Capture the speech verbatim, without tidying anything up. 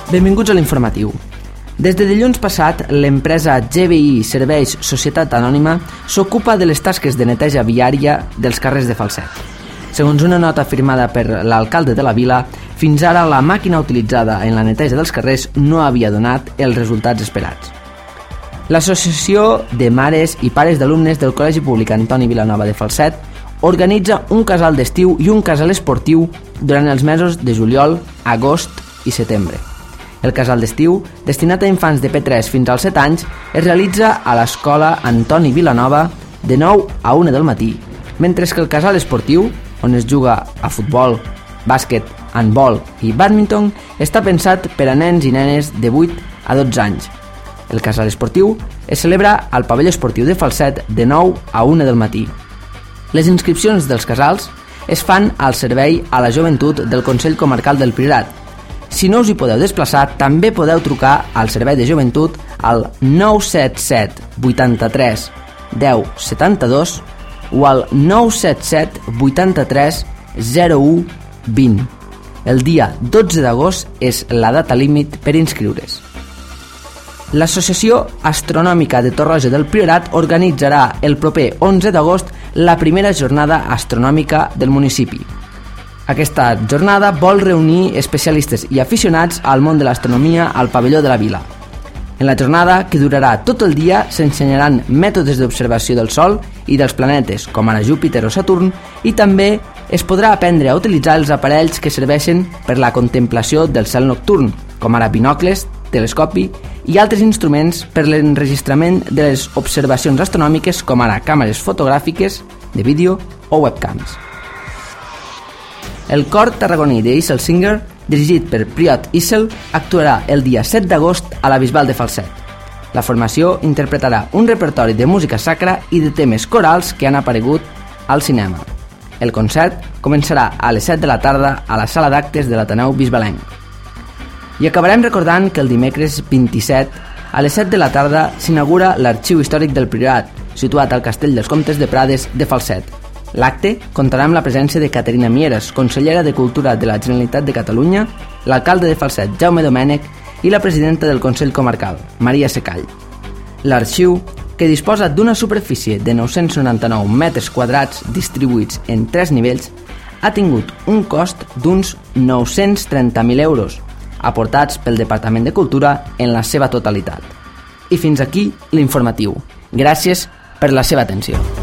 Benvinguts a l'informatiu. Des de dilluns passat, l'empresa G B I Serveis Societat Anònima s'ocupa de les tasques de neteja viària dels carrers de Falset. Segons una nota firmada per l'alcalde de la vila, fins ara la màquina utilitzada en la neteja dels carrers no havia donat els resultats esperats. L'Associació de Mares i Pares d'Alumnes del Col·legi Públic Antoni Vilanova de Falset organitza un casal d'estiu i un casal esportiu durant els mesos de juliol, agost i setembre. El casal d'estiu, destinat a infants de P tres fins als set anys, es realitza a l'escola Antoni Vilanova de nou a una del matí, mentre que el casal esportiu, on es juga a futbol, bàsquet, handbol i bàdminton, està pensat per a nens i nenes de vuit a dotze anys. El casal esportiu es celebra al pavelló esportiu de Falset de nou a una del matí. Les inscripcions dels casals es fan al servei a la joventut del Consell Comarcal del Priorat. Si no us hi podeu desplaçar, també podeu trucar al servei de joventut al nou set set vuitanta-tres deu setanta-dos o al nou set set vuitanta-tres zero u vint. El dia dotze d'agost és la data límit per inscriure's. L'Associació Astronòmica de Torroja del Priorat organitzarà el proper onze d'agost la primera jornada astronòmica del municipi. Aquesta jornada vol reunir especialistes i aficionats al món de l'astronomia al pavelló de la vila. En la jornada, que durarà tot el dia, s'ensenyaran mètodes d'observació del Sol i dels planetes, com ara Júpiter o Saturn, i també es podrà aprendre a utilitzar els aparells que serveixen per la contemplació del cel nocturn, com ara binocles, telescopi i altres instruments per l'enregistrament de les observacions astronòmiques, com ara càmeres fotogràfiques, de vídeo o webcams. El cor tarragoní de Issel Singer, dirigit per Priot Issel, actuarà el dia set d'agost a la Bisbal de Falset. La formació interpretarà un repertori de música sacra i de temes corals que han aparegut al cinema. El concert començarà a les set de la tarda a la sala d'actes de l'Ateneu Bisbalenc. I acabarem recordant que el dimecres vint-i-set, a les set de la tarda, s'inaugura l'Arxiu Històric del Priorat, situat al Castell dels Comtes de Prades de Falset. L'acte comptarà amb la presència de Caterina Mieres, consellera de Cultura de la Generalitat de Catalunya, l'alcalde de Falset, Jaume Domènech, i la presidenta del Consell Comarcal, Maria Secall. L'arxiu, que disposa d'una superfície de nou-cents noranta-nou metres quadrats distribuïts en tres nivells, ha tingut un cost d'uns nou-cents trenta mil euros, aportats pel Departament de Cultura en la seva totalitat. I fins aquí l'informatiu. Gràcies per la seva atenció.